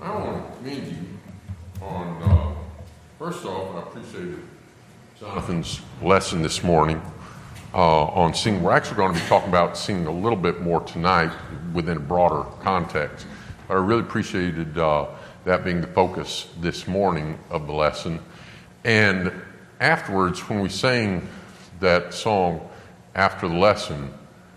I want to commend you on, first off, I appreciated Jonathan's lesson this morning on singing. We're actually going to be talking about singing a little bit more tonight within a broader context. But I really appreciated that being the focus this morning of the lesson. And afterwards, when we sang that song after the lesson,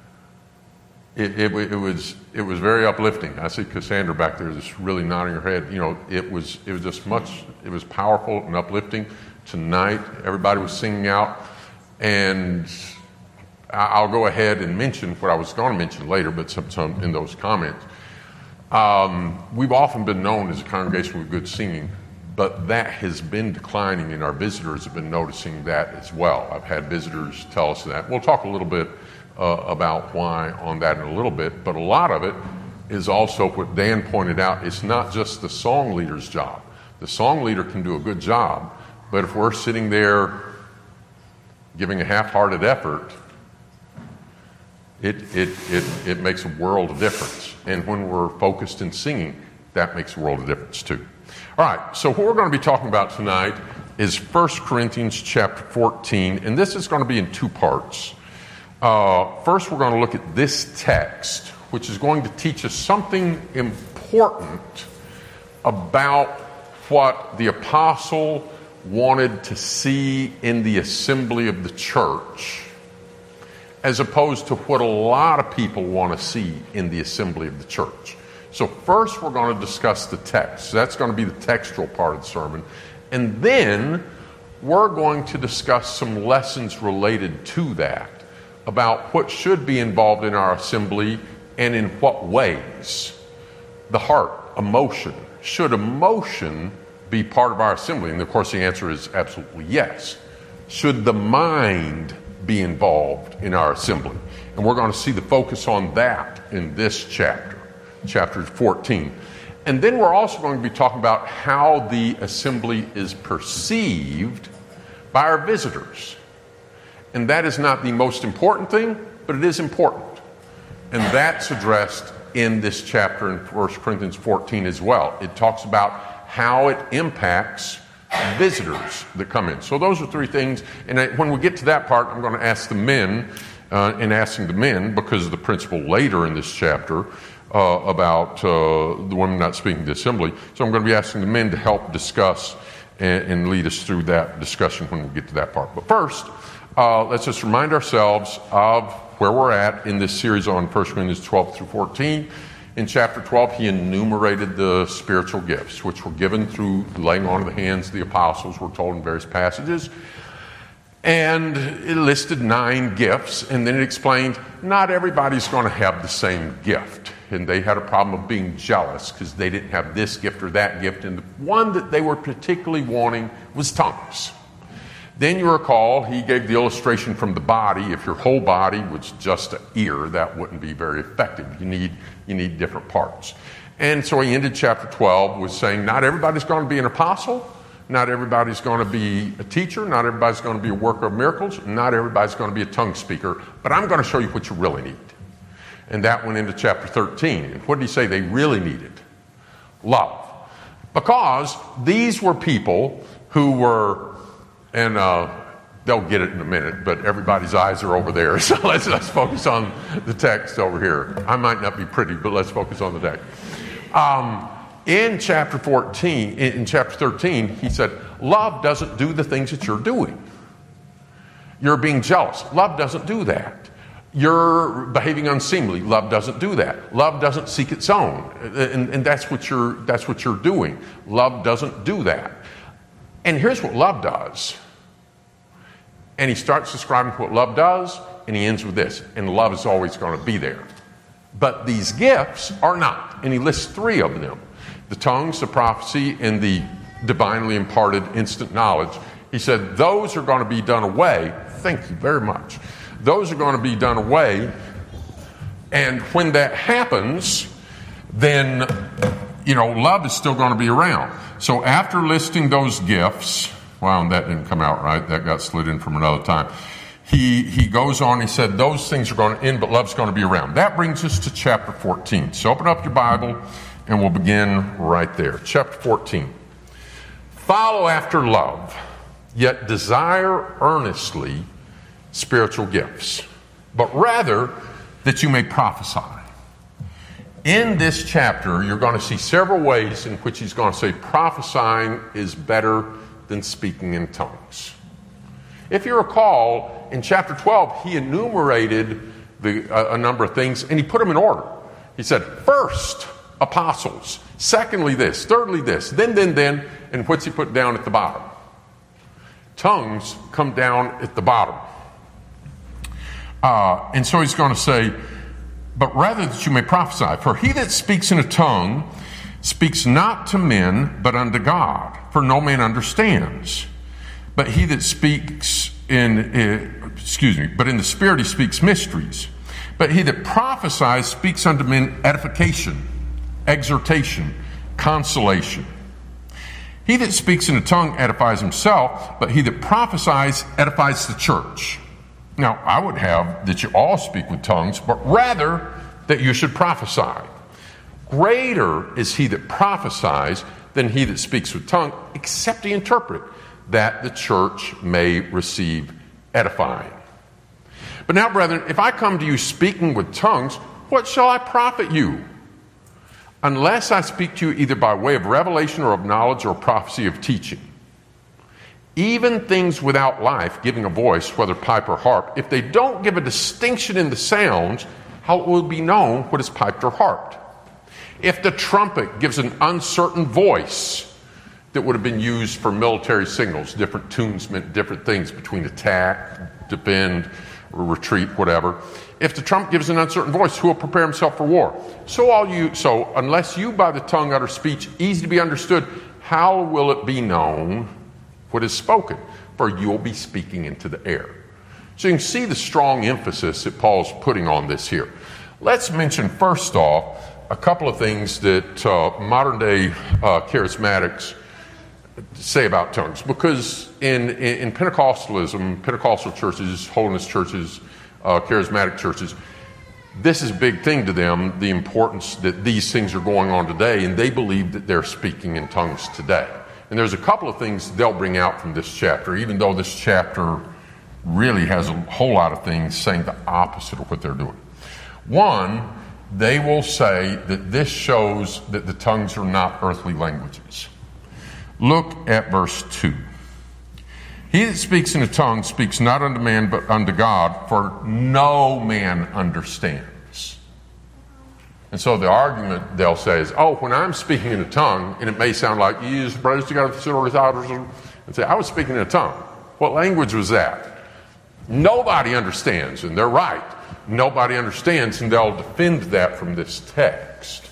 it was very uplifting. I see Cassandra back there just really nodding her head. You know, it was powerful and uplifting. Tonight, everybody was singing out, and I'll go ahead and mention what I was going to mention later, but some in those comments. We've often been known as a congregation with good singing, but that has been declining, and our visitors have been noticing that as well. I've had visitors tell us that. We'll talk a little bit about why on that in a little bit, but a lot of it is also what Dan pointed out. It's not just the song leader's job. The song leader can do a good job, but if we're sitting there giving a half-hearted effort, it makes a world of difference. And when we're focused in singing, that makes a world of difference too. All right, so what we're going to be talking about tonight is 1 Corinthians chapter 14, and this is going to be in two parts. First, we're going to look at this text, which is going to teach us something important about what the apostle wanted to see in the assembly of the church, as opposed to what a lot of people want to see in the assembly of the church. So first, we're going to discuss the text. That's going to be the textual part of the sermon. And then we're going to discuss some lessons related to that, about what should be involved in our assembly and in what ways. The heart, emotion. Should emotion be part of our assembly? And of course the answer is absolutely yes. Should the mind be involved in our assembly? And we're going to see the focus on that in this chapter 14. And then we're also going to be talking about how the assembly is perceived by our visitors. And that is not the most important thing, but it is important. And that's addressed in this chapter in 1 Corinthians 14 as well. It talks about how it impacts visitors that come in. So those are three things. And when we get to that part, I'm going to ask the men, asking the men, because of the principle later in this chapter about the women not speaking to the assembly. So I'm going to be asking the men to help discuss and lead us through that discussion when we get to that part. But first, let's just remind ourselves of where we're at in this series on 1 Corinthians 12 through 14. In chapter 12, he enumerated the spiritual gifts, which were given through laying on of the hands of the apostles, we're told in various passages. And it listed 9 gifts, and then it explained not everybody's going to have the same gift. And they had a problem of being jealous because they didn't have this gift or that gift. And the one that they were particularly wanting was tongues. Then you recall, he gave the illustration from the body. If your whole body was just an ear, that wouldn't be very effective. You need different parts. And so he ended chapter 12 with saying, not everybody's going to be an apostle. Not everybody's going to be a teacher. Not everybody's going to be a worker of miracles. Not everybody's going to be a tongue speaker. But I'm going to show you what you really need. And that went into chapter 13. And what did he say they really needed? Love. Because these were people who were... And they'll get it in a minute, but everybody's eyes are over there. So let's focus on the text over here. I might not be pretty, but let's focus on the text. In chapter 13, he said, love doesn't do the things that you're doing. You're being jealous. Love doesn't do that. You're behaving unseemly. Love doesn't do that. Love doesn't seek its own. And that's what you're doing. Love doesn't do that. And here's what love does. And he starts describing what love does, and he ends with this. And love is always going to be there. But these gifts are not. And he lists 3 of them. The tongues, the prophecy, and the divinely imparted instant knowledge. He said those are going to be done away. Thank you very much. Those are going to be done away. And when that happens, then, love is still going to be around. So after listing those gifts, wow, that didn't come out right. That got slid in from another time. He goes on, he said, those things are going to end, but love's going to be around. That brings us to chapter 14. So open up your Bible and we'll begin right there. Chapter 14. Follow after love, yet desire earnestly spiritual gifts, but rather that you may prophesy. In this chapter, you're going to see several ways in which he's going to say prophesying is better than speaking in tongues. If you recall, in chapter 12, he enumerated a number of things, and he put them in order. He said, first, apostles. Secondly, this. Thirdly, this. Then. And what's he put down at the bottom? Tongues come down at the bottom. And so he's going to say, but rather that you may prophesy. For he that speaks in a tongue speaks not to men, but unto God. For no man understands. But he that speaks but in the Spirit he speaks mysteries. But he that prophesies speaks unto men edification, exhortation, consolation. He that speaks in a tongue edifies himself, but he that prophesies edifies the church. Now, I would have that you all speak with tongues, but rather that you should prophesy. Greater is he that prophesies than he that speaks with tongue, except he interpret, that the church may receive edifying. But now, brethren, if I come to you speaking with tongues, what shall I profit you? Unless I speak to you either by way of revelation or of knowledge or prophecy of teaching. Even things without life, giving a voice, whether pipe or harp, if they don't give a distinction in the sounds, how it will be known what is piped or harped? If the trumpet gives an uncertain voice that would have been used for military signals, different tunes meant different things between attack, defend, or retreat, whatever. If the trumpet gives an uncertain voice, who will prepare himself for war? So unless you by the tongue utter speech easy to be understood, how will it be known what is spoken? For you will be speaking into the air. So you can see the strong emphasis that Paul's putting on this here. Let's mention first off a couple of things that modern day charismatics say about tongues. Because in Pentecostalism, Pentecostal churches, holiness churches, charismatic churches, this is a big thing to them, the importance that these things are going on today, and they believe that they're speaking in tongues today. And there's a couple of things they'll bring out from this chapter, even though this chapter really has a whole lot of things saying the opposite of what they're doing. One, they will say that this shows that the tongues are not earthly languages. Look at verse 2. He that speaks in a tongue speaks not unto man, but unto God, for no man understands. And so the argument they'll say is, when I'm speaking in a tongue, and it may sound like, and say, I was speaking in a tongue. What language was that? Nobody understands, and they're right. Nobody understands, and they'll defend that from this text.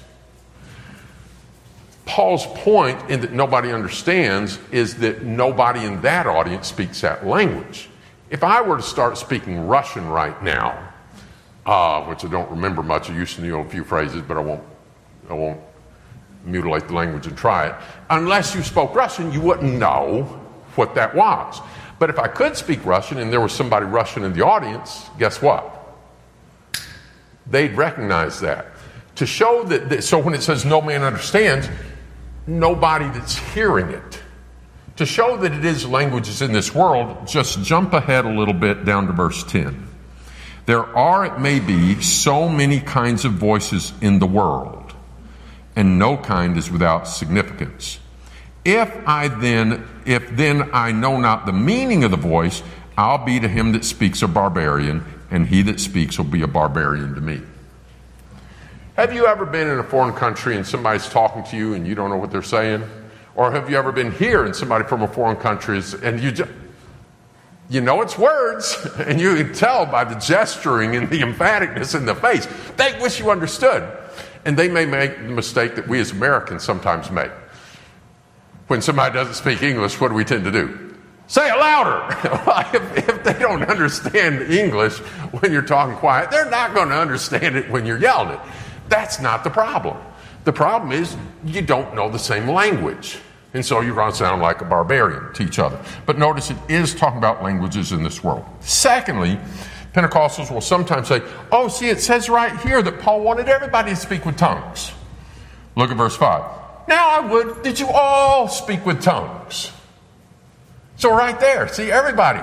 Paul's point in that nobody understands is that nobody in that audience speaks that language. If I were to start speaking Russian right now, which I don't remember much, I used to know a few phrases, but I won't mutilate the language and try it. Unless you spoke Russian, you wouldn't know what that was. But if I could speak Russian and there was somebody Russian in the audience, guess what? They'd recognize that. To show that, so when it says no man understands, nobody that's hearing it. To show that it is languages in this world, just jump ahead a little bit down to verse 10. There are, it may be, so many kinds of voices in the world, and no kind is without significance. If then I know not the meaning of the voice, I'll be to him that speaks a barbarian, and he that speaks will be a barbarian to me. Have you ever been in a foreign country and somebody's talking to you and you don't know what they're saying? Or have you ever been here and somebody from a foreign country and you know it's words, and you can tell by the gesturing and the emphaticness in the face, they wish you understood. And they may make the mistake that we as Americans sometimes make. When somebody doesn't speak English, what do we tend to do? Say it louder. If they don't understand English when you're talking quiet, they're not going to understand it when you're yelling it. That's not the problem. The problem is you don't know the same language. And so you're going to sound like a barbarian to each other. But notice it is talking about languages in this world. Secondly, Pentecostals will sometimes say, it says right here that Paul wanted everybody to speak with tongues. Look at verse 5. Now I would that you all speak with tongues. So right there, see, everybody.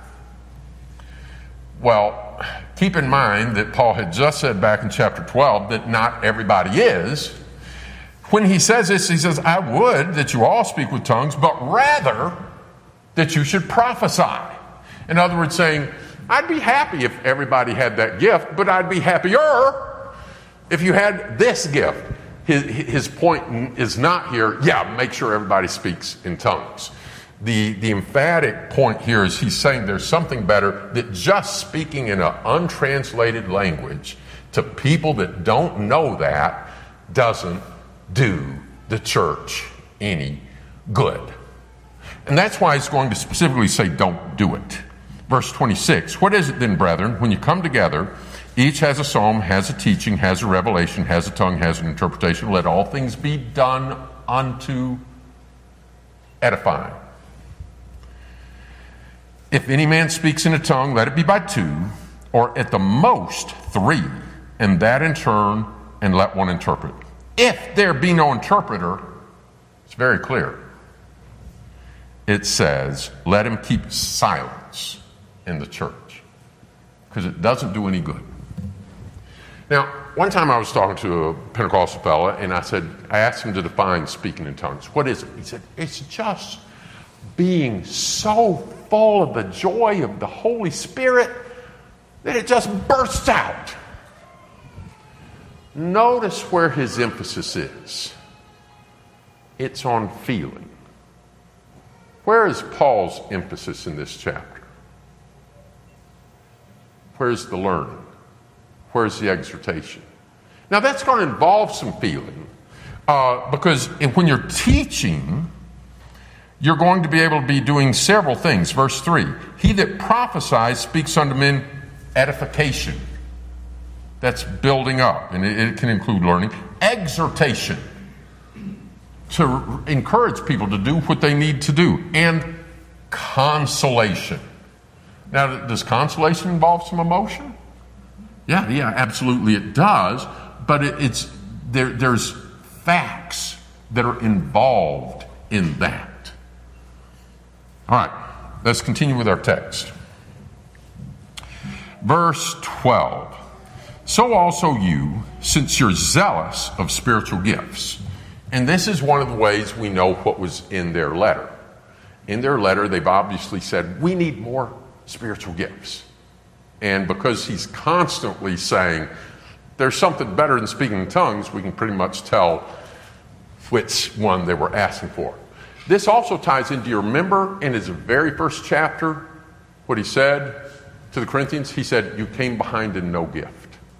Well, keep in mind that Paul had just said back in chapter 12 that not everybody is. When he says this, he says, I would that you all speak with tongues, but rather that you should prophesy. In other words, saying, I'd be happy if everybody had that gift, but I'd be happier if you had this gift. His point is not here, make sure everybody speaks in tongues. The emphatic point here is he's saying there's something better that just speaking in an untranslated language to people that don't know that doesn't do the church any good. And that's why he's going to specifically say don't do it. Verse 26, what is it then, brethren, when you come together, each has a psalm, has a teaching, has a revelation, has a tongue, has an interpretation. Let all things be done unto edifying. If any man speaks in a tongue, let it be by two, or at the most three, and that in turn, and let one interpret. If there be no interpreter, it's very clear. It says, let him keep silence in the church, because it doesn't do any good. Now, one time I was talking to a Pentecostal fella, and I asked him to define speaking in tongues. What is it? He said, it's just being so full of the joy of the Holy Spirit that it just bursts out. Notice where his emphasis is. It's on feeling. Where is Paul's emphasis in this chapter? Where's the learning? Where's the exhortation? Now that's going to involve some feeling because when you're teaching, you're going to be able to be doing several things. Verse 3, he that prophesies speaks unto men edification. That's building up, and it can include learning. Exhortation, to encourage people to do what they need to do. And consolation. Now, does consolation involve some emotion? Yeah, absolutely it does. But there's facts that are involved in that. All right, let's continue with our text. Verse 12. So also you, since you're zealous of spiritual gifts. And this is one of the ways we know what was in their letter. In their letter, they've obviously said, we need more spiritual gifts. And because he's constantly saying, there's something better than speaking in tongues, we can pretty much tell which one they were asking for. This also ties into, you remember in his very first chapter, what he said to the Corinthians? He said, you came behind in no gift.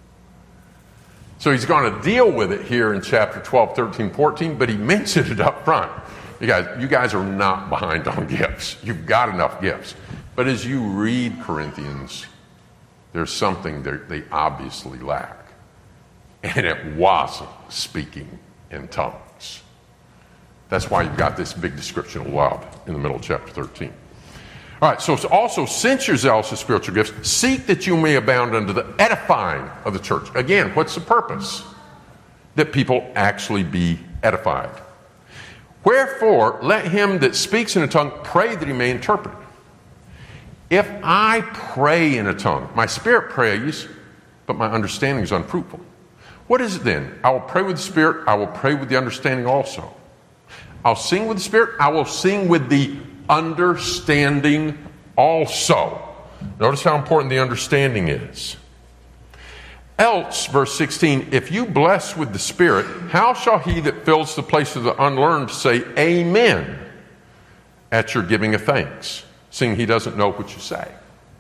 So he's going to deal with it here in chapter 12, 13, 14, but he mentioned it up front. You guys are not behind on gifts. You've got enough gifts. But as you read Corinthians, there's something they obviously lack. And it wasn't speaking in tongues. That's why you've got this big description of love in the middle of chapter 13. All right, so also, since you're zealous of spiritual gifts, seek that you may abound unto the edifying of the church. Again, what's the purpose? That people actually be edified. Wherefore, let him that speaks in a tongue pray that he may interpret. If I pray in a tongue, my spirit prays, but my understanding is unfruitful. What is it then? I will pray with the spirit, I will pray with the understanding also. I'll sing with the spirit, I will sing with the understanding also. Notice how important the understanding is. Else, verse 16, if you bless with the Spirit, how shall he that fills the place of the unlearned say amen at your giving of thanks, seeing he doesn't know what you say?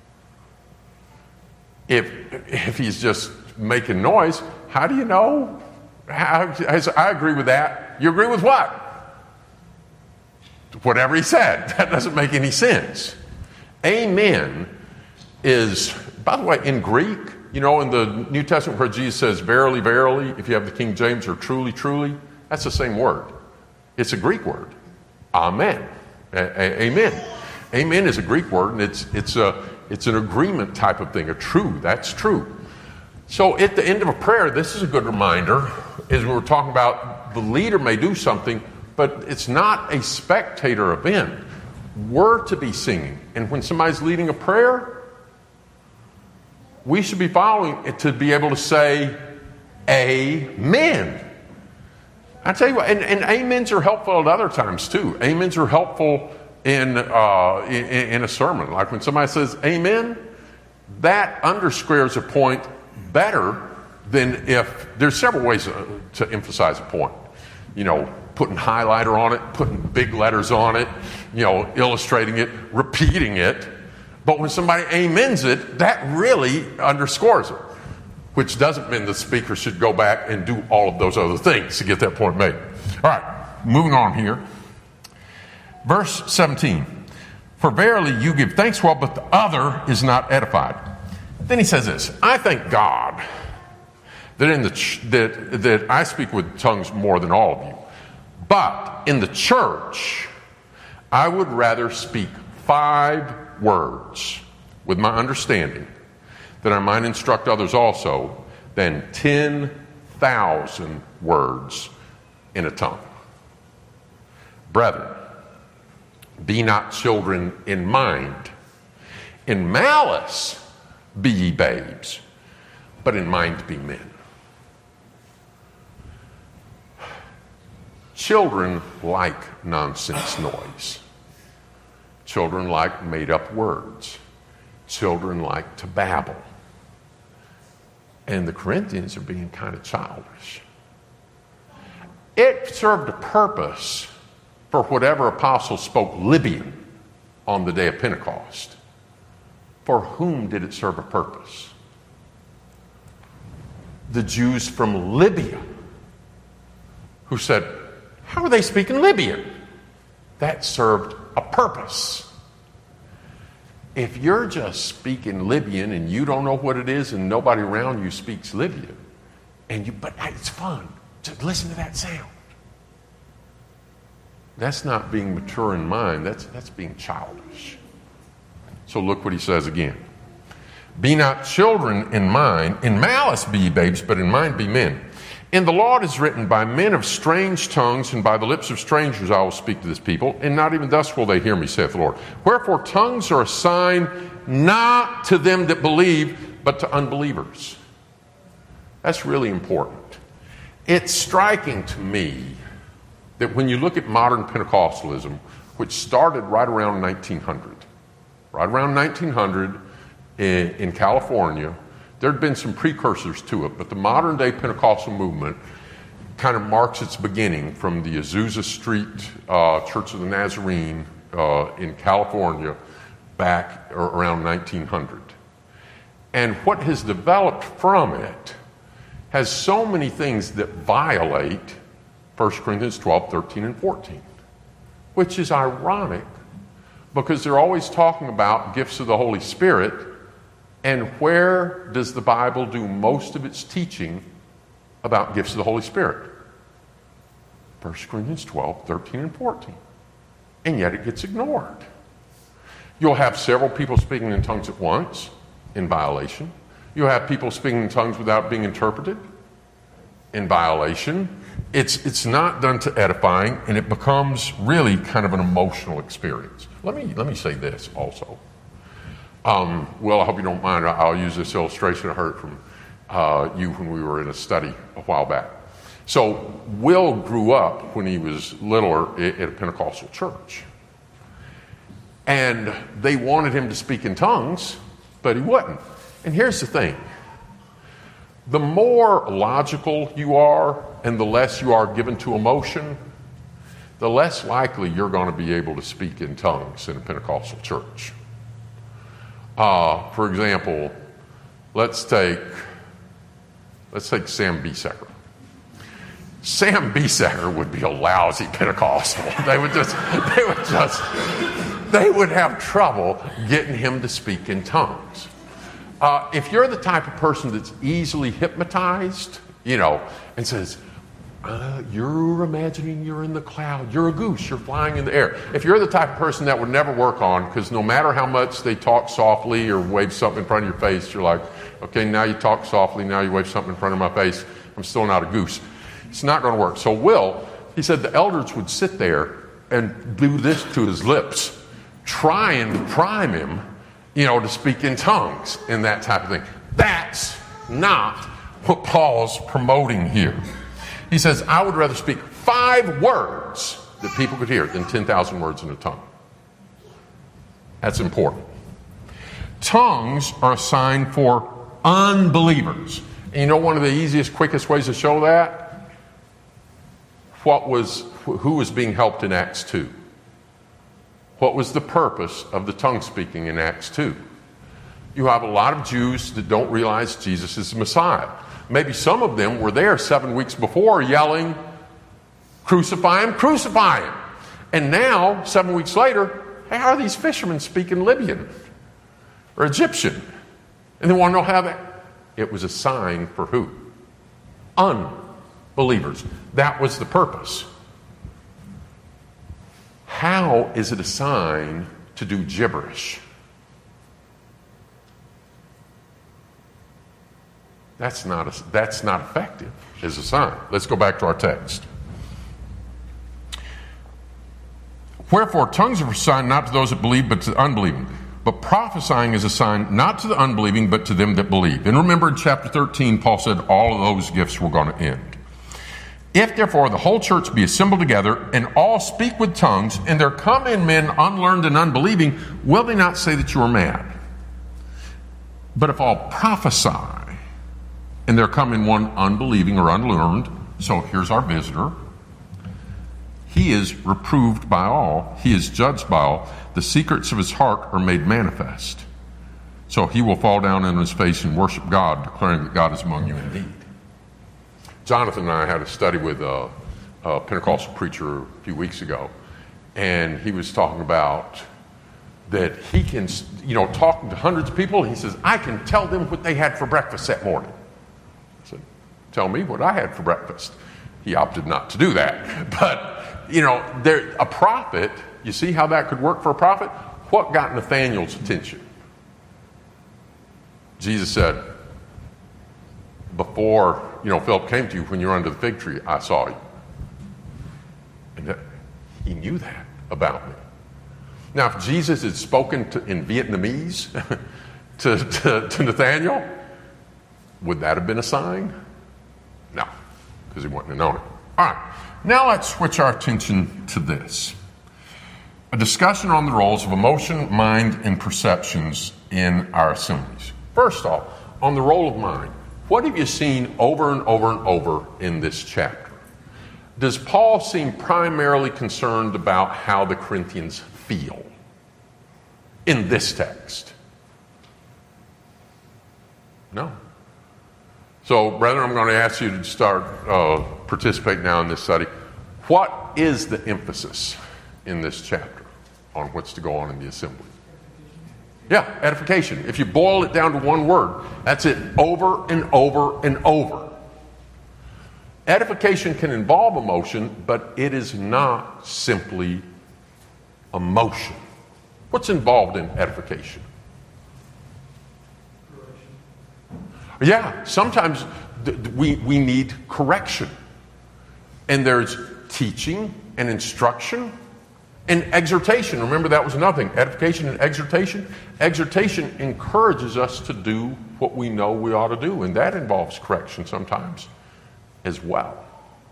If he's just making noise, how do you know? I agree with that. You agree with what? Whatever he said. That doesn't make any sense. Amen is, by the way, in Greek, in the New Testament where Jesus says, verily, verily, if you have the King James, or truly, truly, that's the same word. It's a Greek word. Amen. Amen. Amen is a Greek word, and it's an agreement type of thing, that's true. So at the end of a prayer, this is a good reminder, as we were talking about the leader may do something, but it's not a spectator event. We're to be singing. And when somebody's leading a prayer, we should be following it to be able to say, Amen. I tell you what, and amens are helpful at other times too. Amens are helpful in a sermon. Like when somebody says amen, that underscores a point better than if there's several ways to emphasize a point. Putting highlighter on it, putting big letters on it, illustrating it, repeating it. But when somebody amens it, that really underscores it, which doesn't mean the speaker should go back and do all of those other things to get that point made. All right, moving on here. Verse 17, for verily you give thanks well, but the other is not edified. Then he says this, I thank God that that I speak with tongues more than all of you. But in the church, I would rather speak 5 words with my understanding, that I might instruct others also, than 10,000 words in a tongue. Brethren, be not children in mind. In malice be ye babes, but in mind be men. Children like nonsense noise. Children like made-up words. Children like to babble. And the Corinthians are being kind of childish. It served a purpose for whatever apostle spoke Libyan on the day of Pentecost. For whom did it serve a purpose? The Jews from Libya, who said, how are they speaking Libyan? That served a purpose. If you're just speaking Libyan and you don't know what it is and nobody around you speaks Libyan, but it's fun to listen to that sound. That's not being mature in mind. That's being childish. So look what he says again. Be not children in mind, in malice be ye babes, but in mind be men. In the law it is written, by men of strange tongues and by the lips of strangers I will speak to this people, and not even thus will they hear me, saith the Lord. Wherefore tongues are a sign not to them that believe, but to unbelievers. That's really important. It's striking to me that when you look at modern Pentecostalism, which started right around 1900, in California, there had been some precursors to it, but the modern day Pentecostal movement kind of marks its beginning from the Azusa Street Church of the Nazarene in California back around 1900. And what has developed from it has so many things that violate 1 Corinthians 12, 13, and 14, which is ironic because they're always talking about gifts of the Holy Spirit. And where does the Bible do most of its teaching about gifts of the Holy Spirit? 1 Corinthians 12, 13, and 14. And yet it gets ignored. You'll have several people speaking in tongues at once, in violation. You'll have people speaking in tongues without being interpreted, in violation. It's not done to edifying, and it becomes really kind of an emotional experience. Let me say this also. Well, I hope you don't mind. I'll use this illustration I heard from you when we were in a study a while back. So Will grew up when he was littler at a Pentecostal church. And they wanted him to speak in tongues, but he wouldn't. And here's the thing. The more logical you are and the less you are given to emotion, the less likely you're going to be able to speak in tongues in a Pentecostal church. For example, let's take Sam Biesecker. Sam Biesecker would be a lousy Pentecostal. They would have trouble getting him to speak in tongues. If you're the type of person that's easily hypnotized, and says, you're imagining you're in the cloud, you're a goose, you're flying in the air. If you're the type of person that would never work on, because no matter how much they talk softly or wave something in front of your face, you're like, okay, now you talk softly, now you wave something in front of my face, I'm still not a goose. It's not going to work. So he said the elders would sit there and do this to his lips, trying to prime him, to speak in tongues and that type of thing. That's not what Paul's promoting here. He says, I would rather speak 5 words that people could hear than 10,000 words in a tongue. That's important. Tongues are a sign for unbelievers. And one of the easiest, quickest ways to show that? Who was being helped in Acts 2? What was the purpose of the tongue speaking in Acts 2? You have a lot of Jews that don't realize Jesus is the Messiah. Maybe some of them were there 7 weeks before yelling, crucify him, crucify him. And now, 7 weeks later, hey, how are these fishermen speaking Libyan or Egyptian? And they want to know how that. It was a sign for who? Unbelievers. That was the purpose. How is it a sign to do gibberish? That's not effective as a sign. Let's go back to our text. Wherefore, tongues are a sign not to those that believe, but to the unbelieving. But prophesying is a sign not to the unbelieving, but to them that believe. And remember in chapter 13, Paul said all of those gifts were going to end. If therefore the whole church be assembled together, and all speak with tongues, and there come in men unlearned and unbelieving, will they not say that you are mad? But if all prophesy, and there come in one unbelieving or unlearned, so here's our visitor. He is reproved by all. He is judged by all. The secrets of his heart are made manifest. So he will fall down on his face and worship God, declaring that God is among you indeed. Jonathan and I had a study with a Pentecostal preacher a few weeks ago, and he was talking about that he can, talking to hundreds of people, he says, I can tell them what they had for breakfast that morning. I said, tell me what I had for breakfast. He opted not to do that. But, a prophet, you see how that could work for a prophet? What got Nathanael's attention? Jesus said, before, Philip came to you, when you were under the fig tree, I saw you. And he knew that about me. Now, if Jesus had spoken in Vietnamese to Nathanael, would that have been a sign? No, because he wouldn't have known it. All right, now let's switch our attention to this. A discussion on the roles of emotion, mind, and perceptions in our assemblies. First off, on the role of mind, what have you seen over and over and over in this chapter? Does Paul seem primarily concerned about how the Corinthians feel in this text? No. So, brethren, I'm going to ask you to start participate now in this study. What is the emphasis in this chapter on what's to go on in the assembly? Yeah, edification. If you boil it down to one word, that's it over and over and over. Edification can involve emotion, but it is not simply emotion. What's involved in edification? Yeah, sometimes we need correction. And there's teaching and instruction and exhortation. Remember, that was another thing. Edification and exhortation. Exhortation encourages us to do what we know we ought to do, and that involves correction sometimes as well.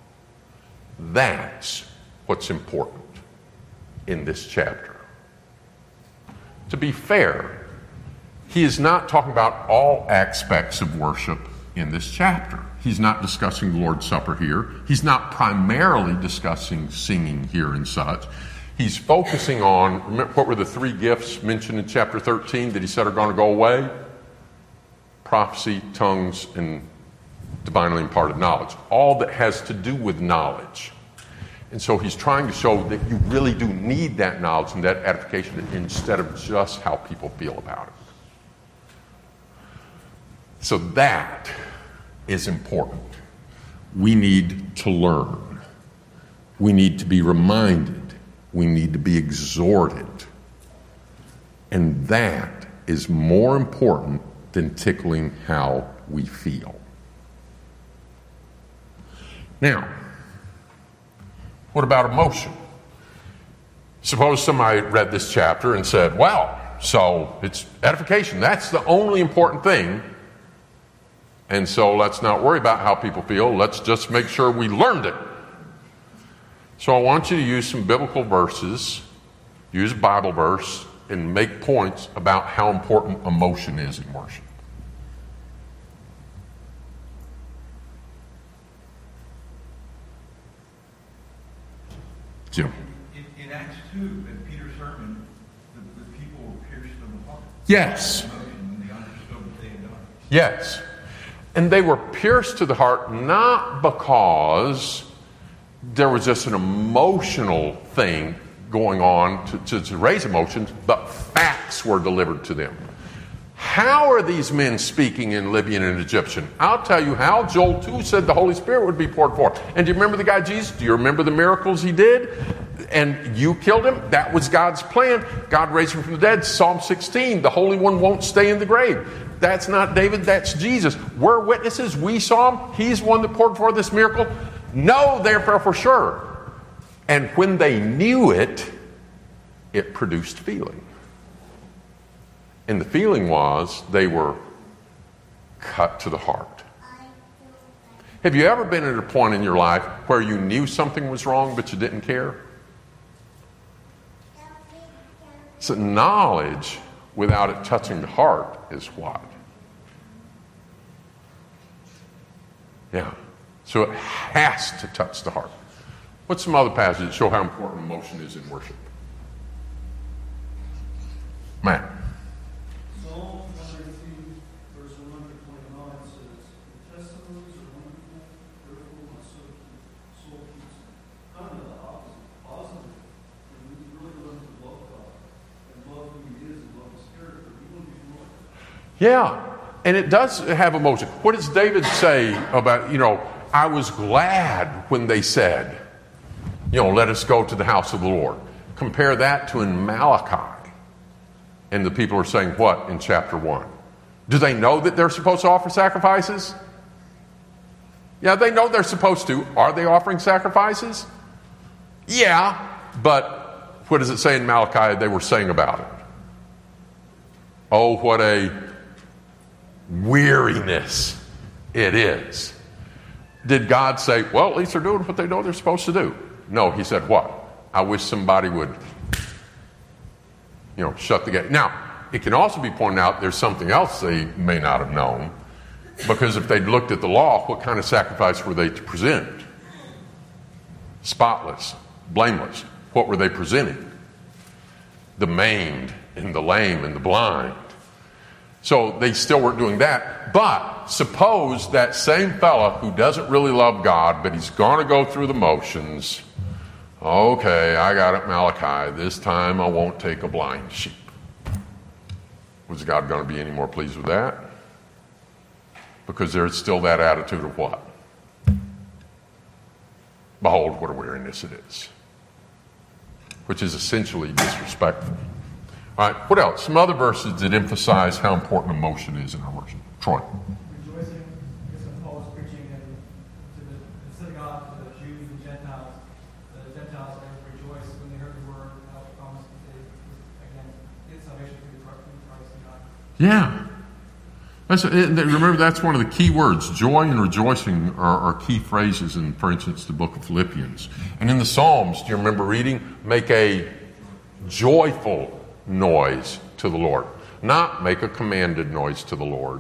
That's what's important in this chapter. To be fair, he is not talking about all aspects of worship in this chapter. He's not discussing the Lord's Supper here. He's not primarily discussing singing here and such. He's focusing on, remember, what were the 3 gifts mentioned in chapter 13 that he said are going to go away? Prophecy, tongues, and divinely imparted knowledge. All that has to do with knowledge. And so he's trying to show that you really do need that knowledge and that edification instead of just how people feel about it. So that is important. We need to learn. We need to be reminded. We need to be exhorted. And that is more important than tickling how we feel. Now, what about emotion? Suppose somebody read this chapter and said, well, so it's edification. That's the only important thing. And so let's not worry about how people feel. Let's just make sure we learned it. So I want you to use some biblical verses, use a Bible verse, and make points about how important emotion is in worship. Jim. In Acts 2, in Peter's sermon, the people were pierced in the heart. Yes. When they understood what they had done. Yes. And they were pierced to the heart not because there was just an emotional thing going on to raise emotions, but facts were delivered to them. How are these men speaking in Libyan and Egyptian? I'll tell you how. Joel 2 said the Holy Spirit would be poured forth. And do you remember the guy Jesus? Do you remember the miracles he did? And you killed him? That was God's plan. God raised him from the dead. Psalm 16, the Holy One won't stay in the grave. That's not David, that's Jesus. We're witnesses. We saw him. He's one that poured forth this miracle. Know, therefore, for sure. And when they knew it, it produced feeling. And the feeling was they were cut to the heart. Have you ever been at a point in your life where you knew something was wrong but you didn't care? So knowledge without it touching the heart is what? Yeah. So it has to touch the heart. What's some other passages that show how important emotion is in worship? Matt. Psalm 119, verse 129 says, "The testimonies are wonderful, therefore my soul keeps them." Kind of the opposite, positive. And we really learn to love God and love who He is and love His character. We want to be more. Yeah, and it does have emotion. What does David say about, I was glad when they said, let us go to the house of the Lord. Compare that to in Malachi. And the people are saying what in chapter 1? Do they know that they're supposed to offer sacrifices? Yeah, they know they're supposed to. Are they offering sacrifices? Yeah, but what does it say in Malachi they were saying about it? Oh, what a weariness it is. Did God say, well, at least they're doing what they know they're supposed to do? No, he said what? I wish somebody would shut the gate. Now, it can also be pointed out there's something else they may not have known, because if they'd looked at the law, what kind of sacrifice were they to present? Spotless, blameless. What were they presenting? The maimed and the lame and the blind. So they still weren't doing that. But suppose that same fella who doesn't really love God, but he's going to go through the motions. Okay, I got it, Malachi. This time I won't take a blind sheep. Was God going to be any more pleased with that? Because there's still that attitude of what? Behold, what a weariness it is. Which is essentially disrespectful. All right, what else? Some other verses that emphasize how important emotion is in our worship. Troy. Rejoicing, because when Paul was preaching to the synagogue, to the Jews and Gentiles, the Gentiles rejoiced when they heard the word, how it promised that they, again, get salvation through Christ and God. Yeah. Remember, that's one of the key words. Joy and rejoicing are key phrases in, for instance, the book of Philippians. And in the Psalms, do you remember reading? Make a joyful noise to the Lord. Not make a commanded noise to the Lord.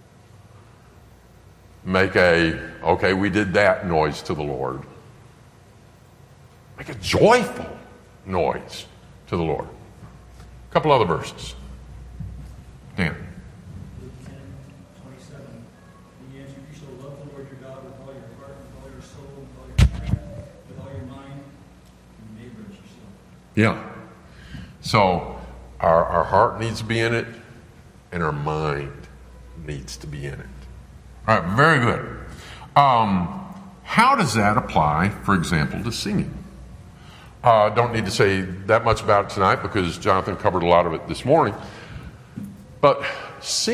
Make okay, we did that noise to the Lord. Make a joyful noise to the Lord. A couple other verses. Dan. Luke 10:27. He answered, "You shall love the Lord your God with all your heart, with all your soul, with all your strength, with all your mind, and your neighbor as yourself." Yeah. So our heart needs to be in it, and our mind needs to be in it. All right, very good. How does that apply, for example, to singing? Don't need to say that much about it tonight because Jonathan covered a lot of it this morning. But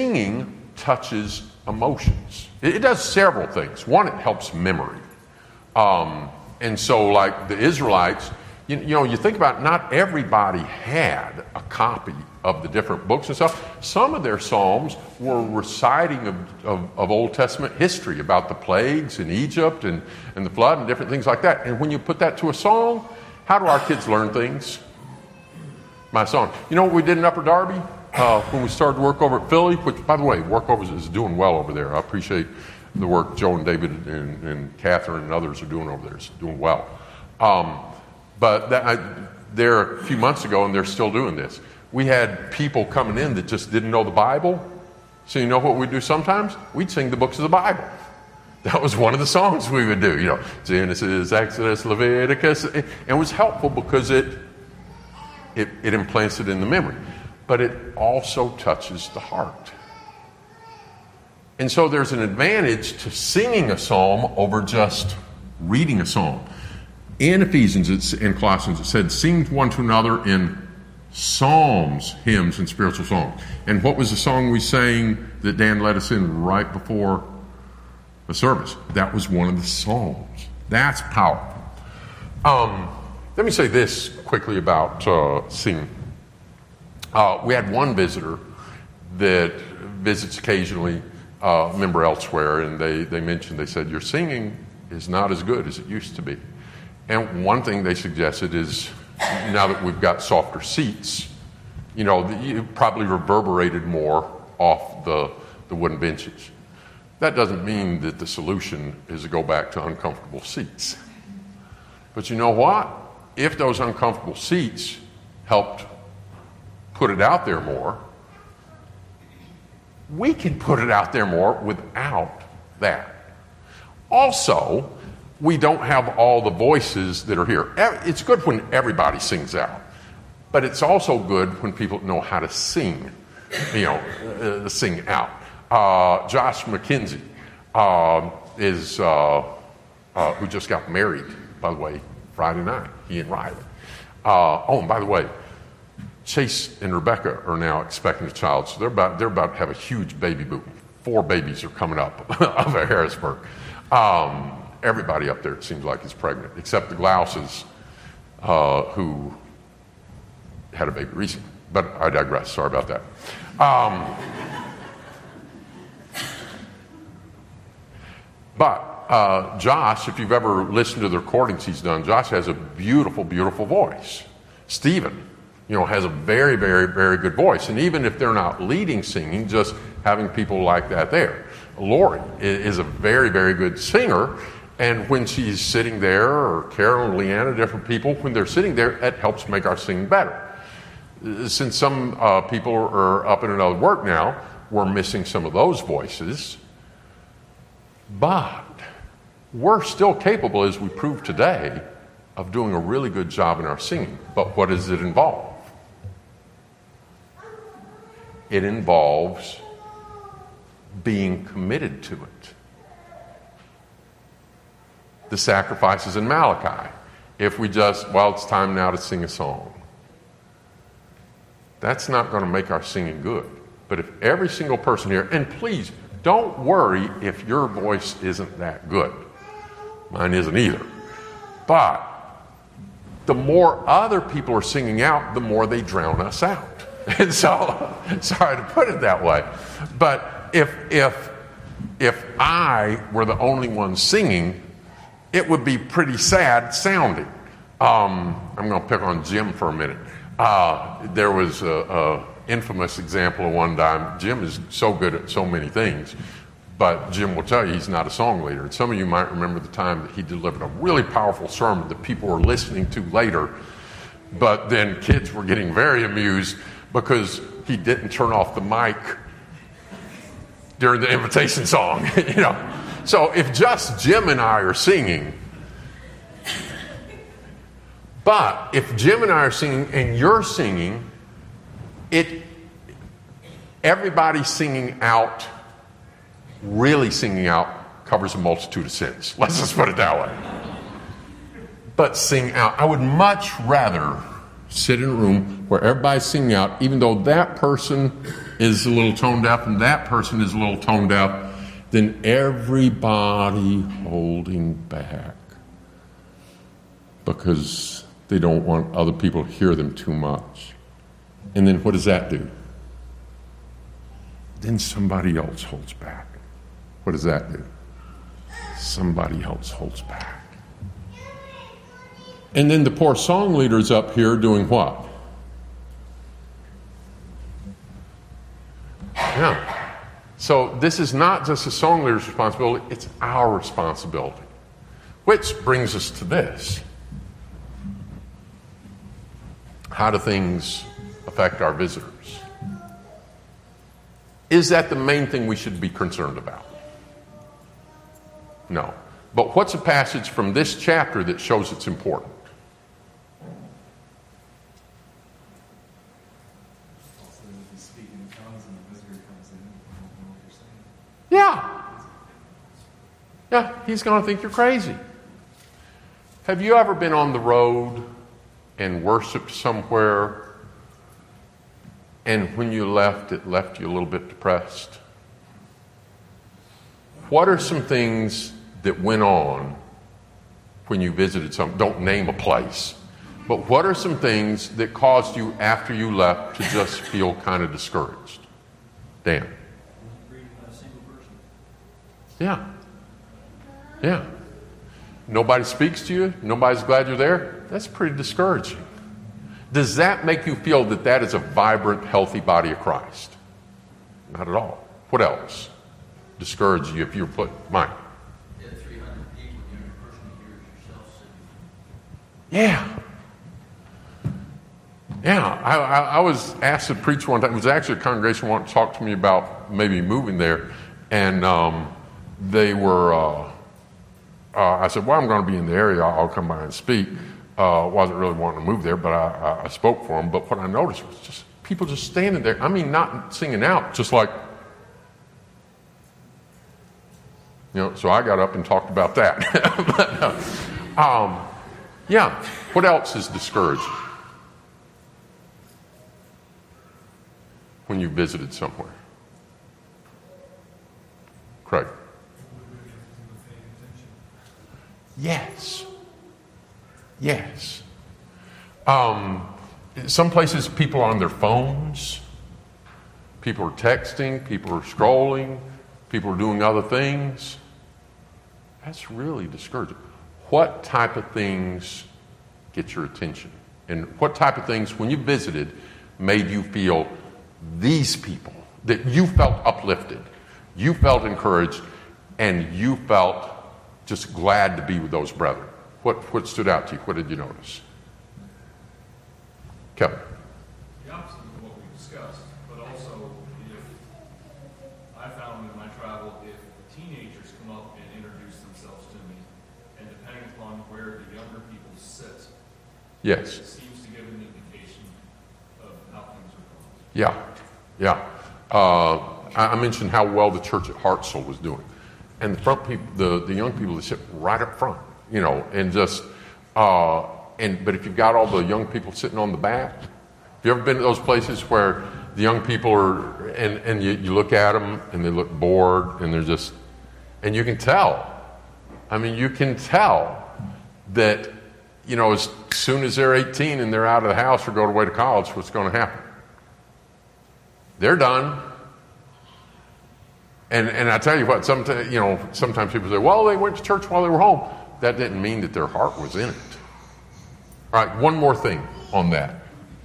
singing touches emotions. It does several things. One, it helps memory. And so, like the Israelites, you think about it, not everybody had a copy of the different books and stuff. Some of their psalms were reciting of Old Testament history about the plagues in Egypt and the flood and different things like that. And when you put that to a song, how do our kids learn things? My song. You know what we did in Upper Darby when we started work over at Philly? Which, by the way, Workovers is doing well over there. I appreciate the work Joe and David and Catherine and others are doing over there. It's doing well. But there a few months ago, and they're still doing this. We had people coming in that just didn't know the Bible. So you know what we'd do sometimes? We'd sing the books of the Bible. That was one of the songs we would do. Genesis, Exodus, Leviticus. And it was helpful because it implants it in the memory. But it also touches the heart. And so there's an advantage to singing a psalm over just reading a psalm. In Ephesians and Colossians, it said, sing one to another in psalms, hymns, and spiritual songs. And what was the song we sang that Dan led us in right before the service? That was one of the psalms. That's powerful. Let me say this quickly about singing. We had one visitor that visits occasionally, a member elsewhere, and they said, your singing is not as good as it used to be. And one thing they suggested is, now that we've got softer seats, you probably reverberated more off the wooden benches. That doesn't mean that the solution is to go back to uncomfortable seats. But you know what? If those uncomfortable seats helped put it out there more, we can put it out there more without that. Also, we don't have all the voices that are here. It's good when everybody sings out, but it's also good when people know how to sing, sing out. Josh McKenzie is who just got married, by the way, Friday night. He and Riley. And by the way, Chase and Rebecca are now expecting a child, so they're about to have a huge baby boom. 4 babies are coming up of Harrisburg. Everybody up there, it seems like, is pregnant, except the Glouses, who had a baby recently. But I digress. Sorry about that. But Josh, if you've ever listened to the recordings he's done, Josh has a beautiful, beautiful voice. Stephen, has a very, very, very good voice. And even if they're not leading singing, just having people like that there. Lori is a very, very good singer. And when she's sitting there, or Carol and Leanna, different people, when they're sitting there, it helps make our singing better. Since some people are up in another work now, we're missing some of those voices. But we're still capable, as we proved today, of doing a really good job in our singing. But what does it involve? It involves being committed to it. The sacrifices in Malachi. If we it's time now to sing a song. That's not going to make our singing good. But if every single person here, and please don't worry if your voice isn't that good. Mine isn't either. But the more other people are singing out, the more they drown us out. And so, sorry to put it that way. But if I were the only one singing, it would be pretty sad sounding. I'm going to pick on Jim for a minute. There was a infamous example of one time. Jim is so good at so many things, but Jim will tell you he's not a song leader. And some of you might remember the time that he delivered a really powerful sermon that people were listening to later, but then kids were getting very amused because he didn't turn off the mic during the invitation song. So if just Jim and I are singing, but if Jim and I are singing and you're singing, everybody singing out, really singing out, covers a multitude of sins. Let's just put it that way. But sing out. I would much rather sit in a room where everybody's singing out, even though that person is a little tone deaf and that person is a little tone deaf, than everybody holding back because they don't want other people to hear them too much. And then what does that do? Then somebody else holds back. What does that do? Somebody else holds back. And then the poor song leader's up here doing what? Yeah. So this is not just the song leader's responsibility, it's our responsibility. Which brings us to this. How do things affect our visitors? Is that the main thing we should be concerned about? No. But what's a passage from this chapter that shows it's important? Yeah. Yeah, he's going to think you're crazy. Have you ever been on the road and worshiped somewhere, and when you left, it left you a little bit depressed? What are some things that went on when you visited some? Don't name a place. But what are some things that caused you, after you left, to just feel kind of discouraged? Dan? Yeah. Yeah. Nobody speaks to you. Nobody's glad you're there. That's pretty discouraging. Does that make you feel that that is a vibrant, healthy body of Christ? Not at all. What else discourages you if you're put, Mike? 300 people, the only person who hears yourself sing. Yeah. Yeah. I was asked to preach one time. It was actually a congregation wanted to talk to me about maybe moving there. And they were, I said, well, I'm going to be in the area. I'll come by and speak. Wasn't really wanting to move there, but I spoke for them. But what I noticed was just people just standing there. I mean, not singing out, just like, so I got up and talked about that. But, yeah. What else is discouraging when you visited somewhere? Craig? Yes. Yes. Some places people are on their phones. People are texting. People are scrolling. People are doing other things. That's really discouraging. What type of things get your attention? And what type of things, when you visited, made you feel these people, that you felt uplifted, you felt encouraged, and you felt just glad to be with those brethren? What stood out to you? What did you notice? Kevin. The opposite of what we discussed, but also if I found in my travel, if teenagers come up and introduce themselves to me, and depending upon where the younger people sit, Yes. it seems to give an indication of how things are going. Yeah. Yeah. I mentioned how well the church at Hartselle was doing. And the front people, the young people, they sit right up front, and just, but if you've got all the young people sitting on the back, have you ever been to those places where the young people are, and you look at them and they look bored and they're just, and you can tell. I mean, you can tell that, as soon as they're 18 and they're out of the house or going away to college, what's going to happen? They're done. And I tell you what, sometimes people say, well, they went to church while they were home. That didn't mean that their heart was in it. All right, one more thing on that.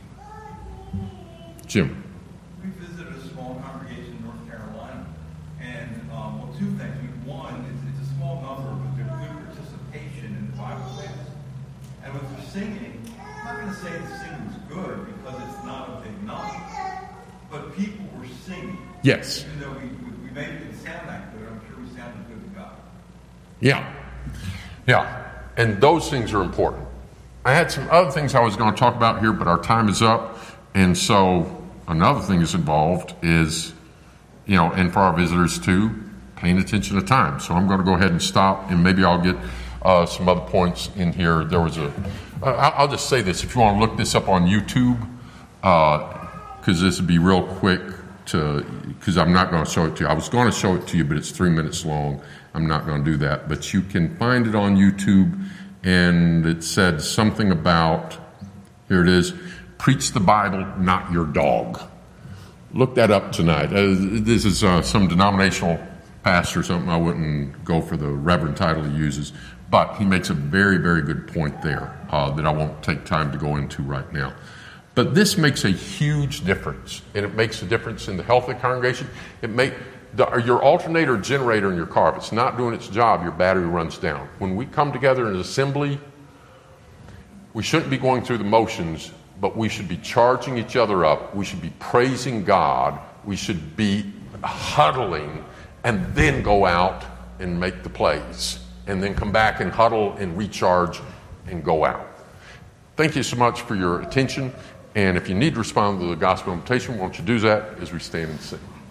Jim. We visited a small congregation in North Carolina, and two things. One, it's a small number, but there's good participation in the Bible class. And with the singing, I'm not going to say the singing was good because it's not a big number, but people were singing. Yes. Even though we maybe didn't sound that good, I'm sure we sounded good to God. Yeah. Yeah. And those things are important. I had some other things I was going to talk about here, but our time is up. And so another thing that's involved is, and for our visitors too, paying attention to time. So I'm going to go ahead and stop, and maybe I'll get some other points in here. There was I'll just say this. If you want to look this up on YouTube, because this would be real quick, because I'm not going to show it to you. I was going to show it to you, but it's 3 minutes long. I'm not going to do that. But you can find it on YouTube, and it said something about, here it is, preach the Bible, not your dog. Look that up tonight. This is some denominational pastor or something. I wouldn't go for the reverend title he uses, but he makes a very, very good point there that I won't take time to go into right now. But this makes a huge difference, and it makes a difference in the health of the congregation. Your alternator generator in your car, if it's not doing its job, your battery runs down. When we come together in assembly, we shouldn't be going through the motions, but we should be charging each other up. We should be praising God. We should be huddling and then go out and make the plays and then come back and huddle and recharge and go out. Thank you so much for your attention. And if you need to respond to the gospel invitation, why don't you do that as we stand and sing.